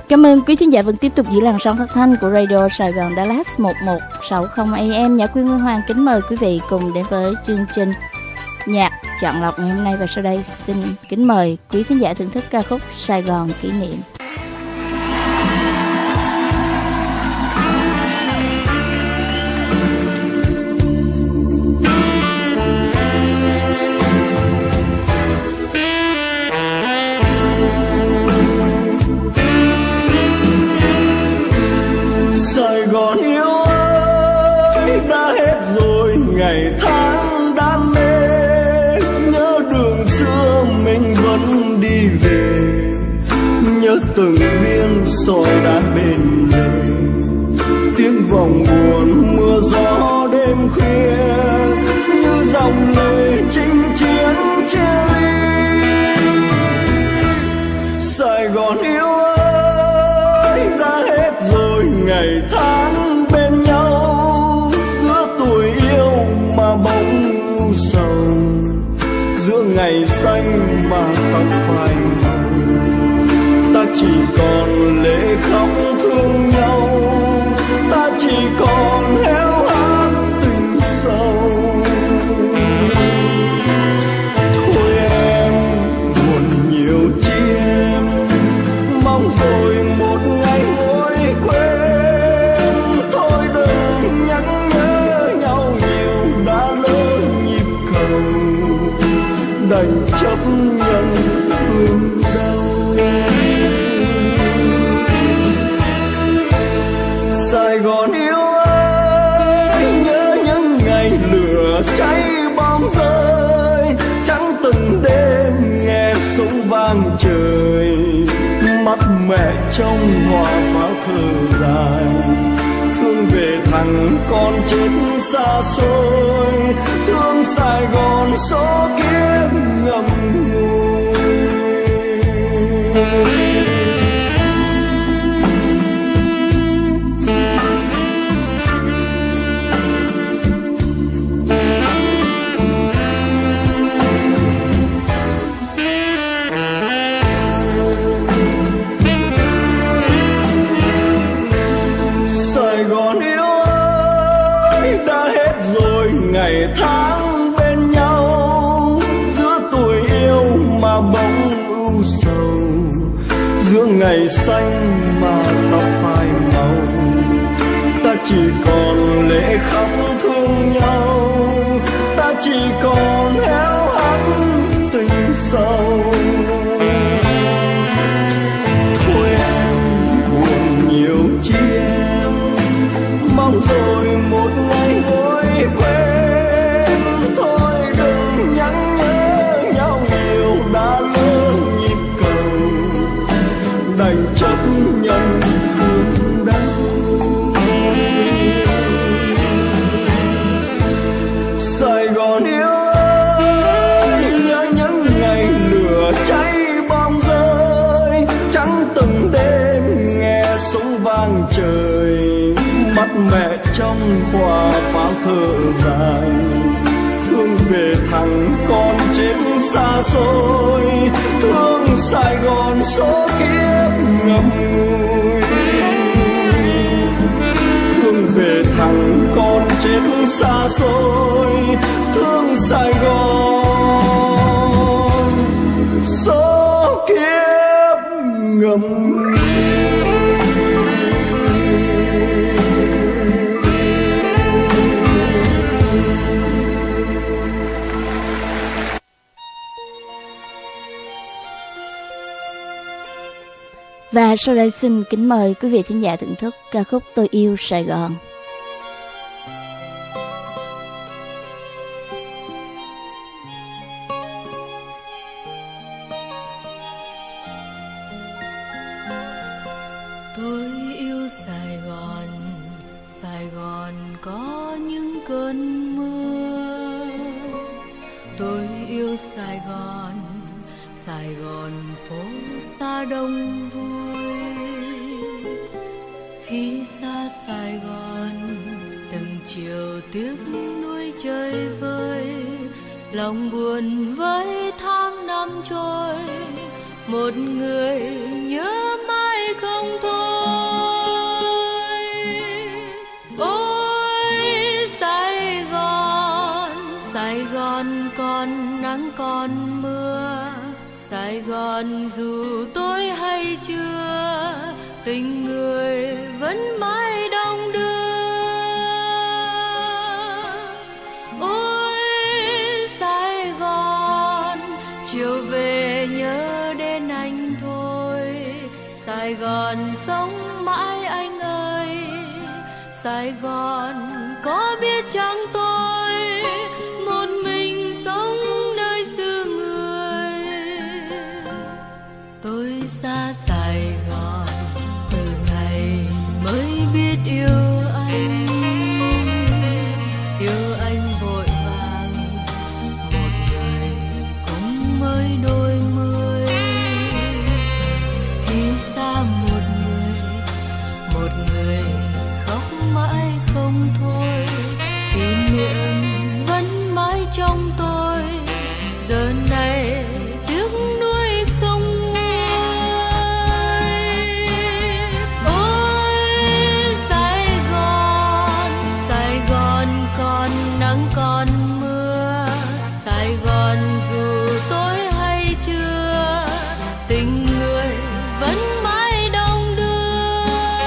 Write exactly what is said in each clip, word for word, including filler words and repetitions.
Cảm ơn quý thính giả vẫn tiếp tục giữ làn sóng phát thanh của Radio Sài Gòn Dallas một một sáu không A M. Nhã Quyên Nguyên Hoàng kính mời quý vị cùng đến với chương trình nhạc chọn lọc ngày hôm nay, và sau đây xin kính mời quý thính giả thưởng thức ca khúc Sài Gòn Kỷ Niệm. Ngày tháng đam mê, nhớ đường xưa mình vẫn đi về, nhớ từng biên sỏi đá bên lề, tiếng vòng buồn mưa gió đêm khuya như dòng lời chinh chiến chia ly. Sài Gòn yêu ơi, đã hết rồi ngày tháng bên nhau, giữa tuổi yêu mà bóng u sầu, giữa ngày xanh mà tóc phai màu, ta chỉ còn lệ khóc thương nhau, ta chỉ còn héo hắt tình sâu. Thôi em buồn nhiều chi em, mong rồi một ngày nguôi quên, thôi đừng nhắc nhớ nhau nhiều, đã lỡ nhịp cầu đành chấp nhận thương đau. Sài Gòn yêu ơi, nhớ những ngày lửa cháy bom rơi, trắng từng đêm nghe súng vang trời, mắt mẹ trong hòa pháo thở dài, thương về thằng con chết xa xôi, thương Sài Gòn số kiếp ngậm ngùi. Ngày tháng bên nhau, giữa tuổi yêu mà bóng u sầu, giữa ngày xanh mà tóc phai màu, ta chỉ còn lệ khóc thương nhau, ta chỉ còn héo hắt tình sâu. Thôi em buồn nhiều chi em, mong rồi một ngày nguôi quên, thôi đừng nhắc nhớ nhau nhiều, đã lỡ nhịp cầu đành chấp nhận thương đau. Sài Gòn yêu ơi, nhớ những ngày lửa cháy bom rơi, trắng từng đêm nghe súng vang trời, mắt mẹ trong hòa pháo thở dài, thương về thằng con chết xa xôi, thương Sài Gòn số kiếp ngậm ngùi, thương về thằng con chết xa xôi, thương Sài Gòn số kiếp ngậm ngùi. Và sau đây xin kính mời quý vị thính giả thưởng thức ca khúc Tôi Yêu Sài Gòn. Tôi yêu Sài Gòn, Sài Gòn có những cơn mưa. Tôi yêu Sài Gòn, Sài Gòn phố xa đông vui. Khi xa Sài Gòn, từng chiều tiếc nuối chơi vơi, lòng buồn với tháng năm trôi, một người nhớ mãi không thôi. Ôi Sài Gòn, Sài Gòn còn nắng còn mưa, Sài Gòn dù tối hay trưa, tình người vẫn mãi đong đưa. Ôi Sài Gòn, chiều về nhớ đến anh thôi. Sài Gòn sống mãi anh ơi. Sài Gòn có biết chăng tôi một mình sống nơi xứ người. Tôi xa Sài Gòn từ ngày mới biết yêu anh. Yêu anh vội vàng, một người cũng mới đôi mươi. Khi xa một người, một người khóc mãi không thôi. Kỷ niệm vẫn mãi trong tôi, giờ này tiếc nuối không nguôi. Ôi Sài Gòn, Sài Gòn còn nắng còn mưa, Sài Gòn dù tối hay trưa, tình người vẫn mãi đong đưa.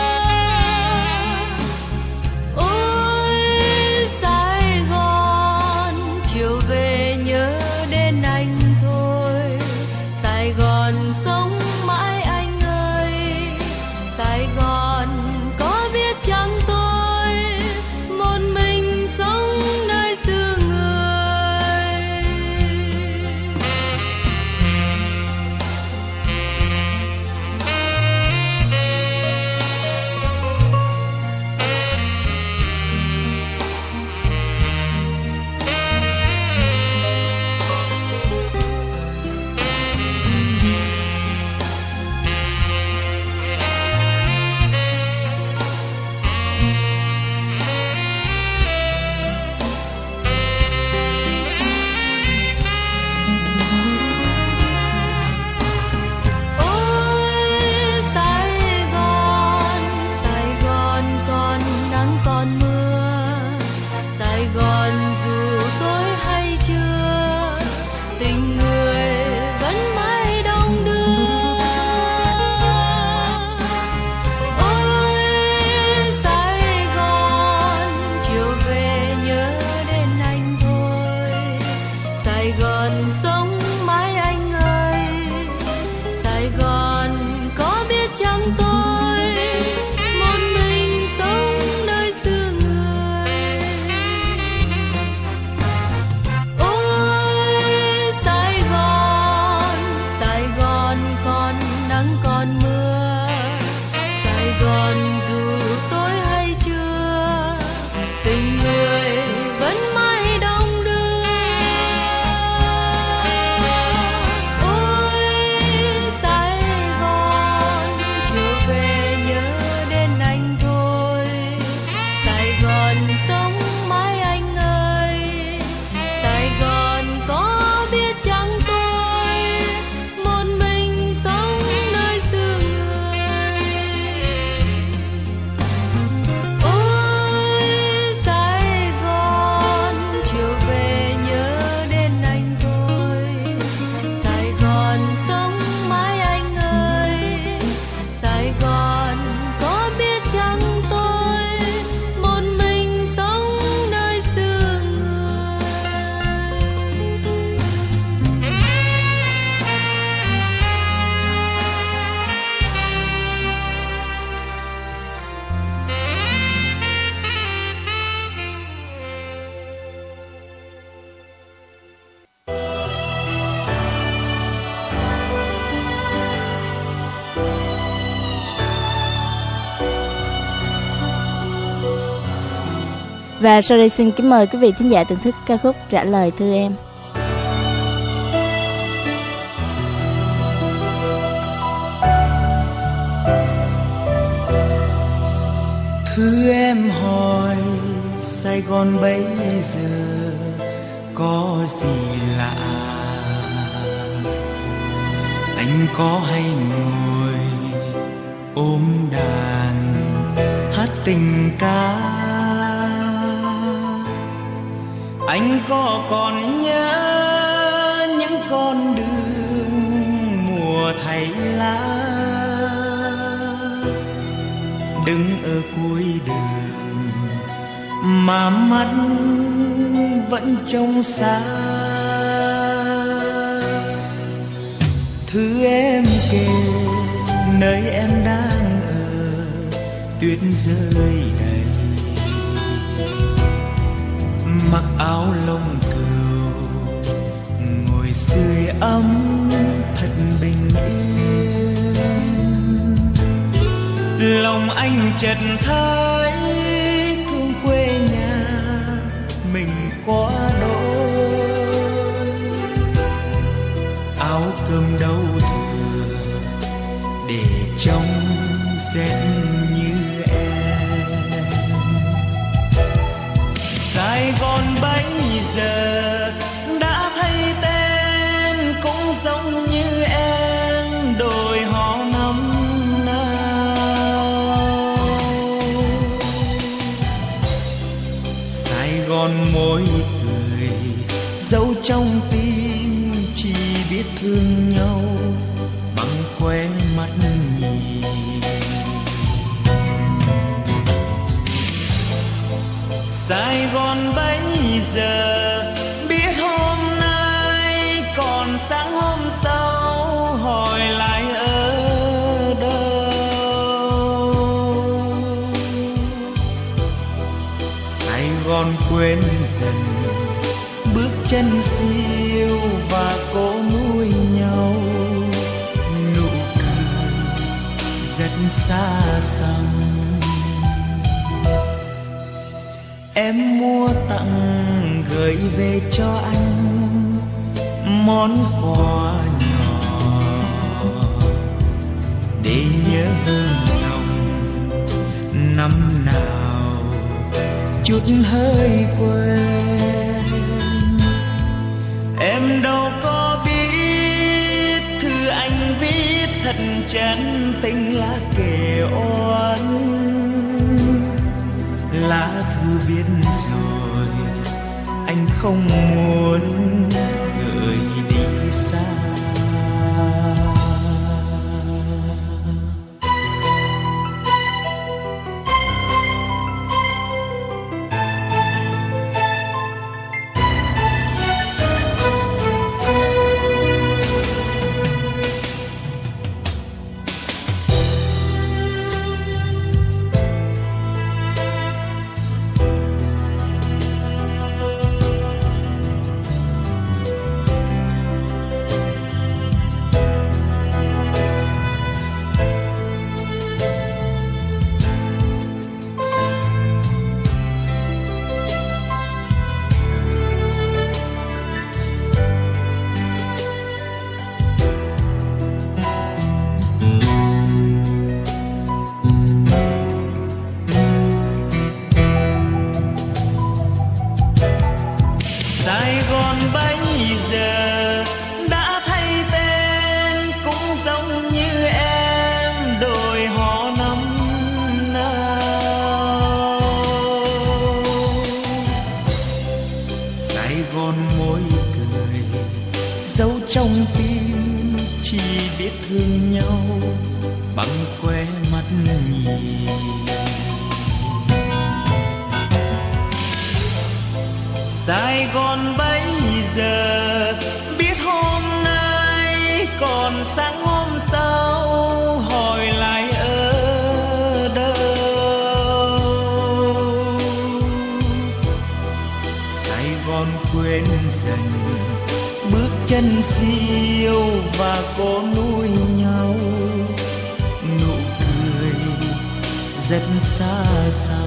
Ôi Sài Gòn, chiều về nhớ đến anh thôi. Sài Gòn sống mãi anh ơi. Sài Gòn có biết chăng tôi một mình sống nơi xứ người. Ôi Sài Gòn, Sài Gòn còn nắng còn mưa, Sài Gòn dù tối hay trưa, tình người vẫn mãi đong đưa. Ôi Sài Gòn, chiều về nhớ đến anh thôi. Sài Gòn sống mãi anh ơi. Sài Gòn có biết chăng tôi một mình sống nơi xứ người. Ôi Sài Gòn, Sài Gòn còn nắng còn mưa, Sài Gòn dù tối hay trưa, tình người vẫn mãi đong đưa. Ôi Sài Gòn, chiều về nhớ đến anh thôi. Sài Gòn sống mãi anh ơi. Sài Gòn có biết chăng tôi một mình sống nơi xứ người. Ôi Sài Gòn, chiều về nhớ đến anh thôi. Sài Gòn sống mãi anh ơi. Sài Gòn có biết chăng tôi một mình sống nơi xứ người. Và sau đây xin kính mời quý vị thính giả thưởng thức ca khúc Trả lời thư em. Thứ em hỏi Sài Gòn bây giờ có gì lạ, anh có hay ngồi ôm đàn hát tình ca. Anh có còn nhớ những con đường mùa thay lá, đứng ở cuối đường mà mắt vẫn trông xa. Thứ em kể nơi em đang ở, tuyết rơi đầy, mặc áo lông cừu ngồi sưởi ấm thật bình yên. Lòng anh chợt thấy thương quê nhà mình quá đỗi, áo cơm đâu thừa để trông rét như em. Sài Gòn bấy giờ đã thay tên cũng giống như em, đồi họ năm nào. Sài Gòn mỗi người dấu trong tim chỉ biết thương nhau bằng khóe mắt nhìn. Sài Gòn bấy giờ biết hôm nay còn sáng hôm sau hỏi lại ở đâu. Sài Gòn quên dần bước chân siêu và cố nuôi nhau, nụ cười rất xa xăm. Em mua tặng gửi về cho anh món quà nhỏ để nhớ hương nồng năm nào chút hơi quên. Em đâu có biết thư anh viết thật chân tình là kể oan. Lá thư viết rồi anh không muốn gửi đi xa. Trong tim chỉ biết thương nhau bằng khóe mắt nhìn. Sài Gòn bấy giờ biết hôm nay còn sáng hôm sau hỏi lại ở đâu. Sài Gòn quên dần bước chân siêu và cố nuôi nhau, nụ cười rất xa xăm.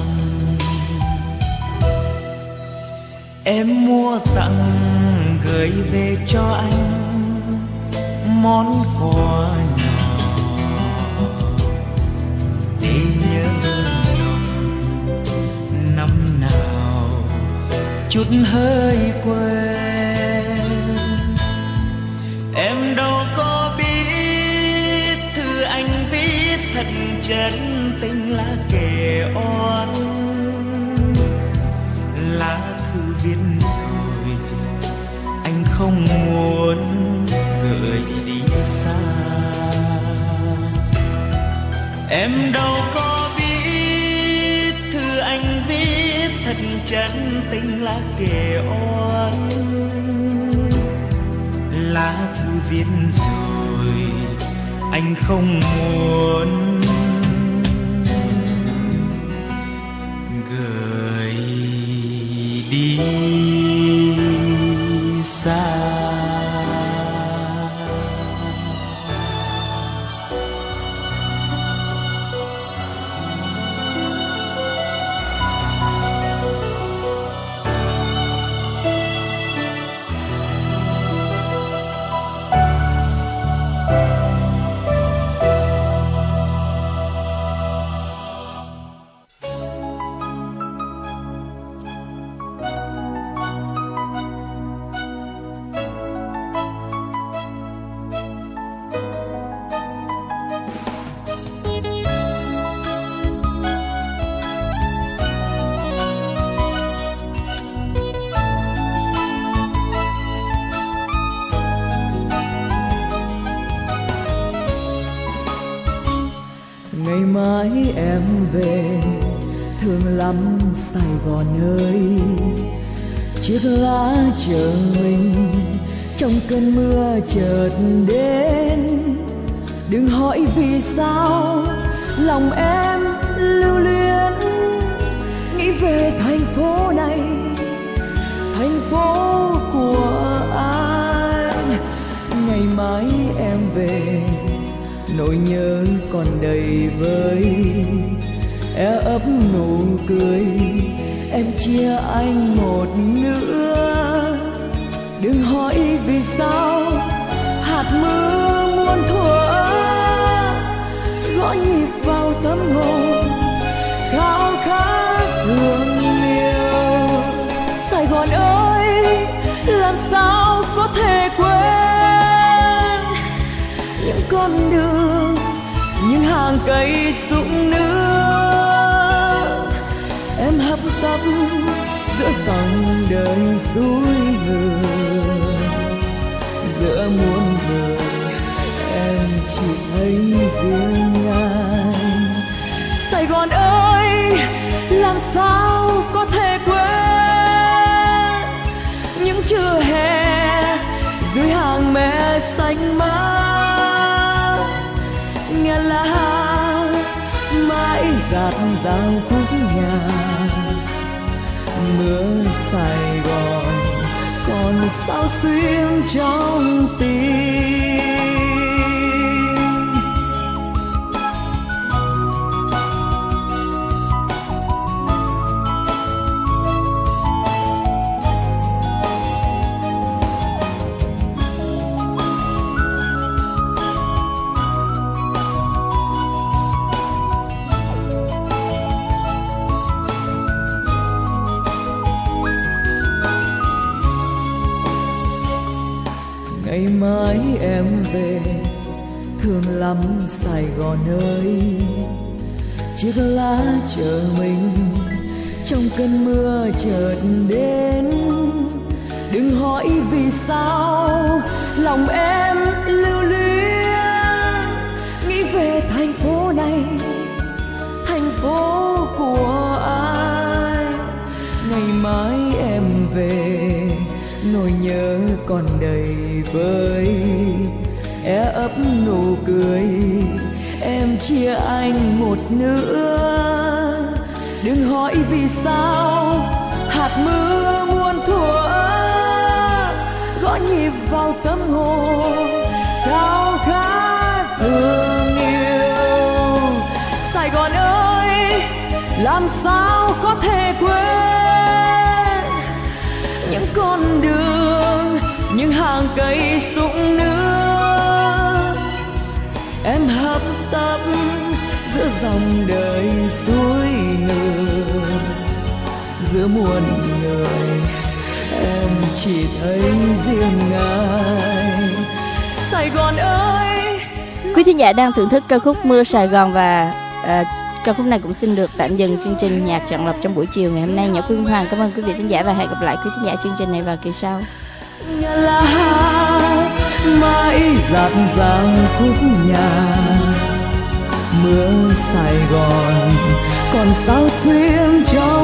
Em mua tặng gửi về cho anh món quà nhỏ để nhớ nồng năm nào chút hơi quên. Em đâu có biết thư anh viết thật chân tình là kẻ oan, lá thư viết rồi anh không muốn gửi đi xa. Em đâu có biết thư anh viết thật chân tình là kẻ oan, lá thư viết rồi anh không muốn gửi đi xa. Ngày mai em về thương lắm Sài Gòn ơi, chiếc lá chờ mình trong cơn mưa chợt đến. Đừng hỏi vì sao lòng em lưu luyến, nghĩ về thành phố này, thành phố của anh. Ngày mai em về nỗi nhớ còn đầy vơi, e ấp nụ cười em chia anh một nữa. Đừng hỏi vì sao hạt mưa muôn thuở gõ nhịp vào tâm hồn khao khát thương yêu. Sài Gòn ơi, làm sao có thể quên những con đường, những hàng cây sũng nước. Em hấp tấp giữa dòng đời suối ngược, giữa muôn người em chỉ thấy riêng anh. Sài Gòn ơi, làm sao có thể quên những trưa hè dưới hàng mẹ xanh mát, nghe lá mãi gạt rào khúc nhạc. Mưa Sài Gòn còn sao xuyên trong tim. Ngày mai em về thương lắm Sài Gòn ơi, chiếc lá chờ mình trong cơn mưa chợt đến. Đừng hỏi vì sao lòng em lưu luyến, nghĩ về thành phố này, thành phố của anh. Ngày mai em về nỗi nhớ còn đầy vơi, e ấp nụ cười em chia anh một nữa. Đừng hỏi vì sao hạt mưa muôn thuở gõ nhịp vào tâm hồn khao khát thương yêu. Sài Gòn ơi, làm sao có thể quên những con đường, những hàng cây sũng nước. Em hấp tấp giữa dòng đời suối ngược, giữa muôn người em chỉ thấy riêng ai. Sài Gòn ơi. Quý thính giả đang thưởng thức ca khúc Mưa Sài Gòn và À, ca khúc này cũng xin được tạm dừng chương trình nhạc chọn lọc trong buổi chiều ngày hôm nay. Nhã Quyên Hoàng cảm ơn quý vị khán giả và hẹn gặp lại quý khán giả chương trình này vào kỳ sau. Nhà là hát mãi dạt dàng khúc nhạc mưa Sài Gòn còn sao xuyên cho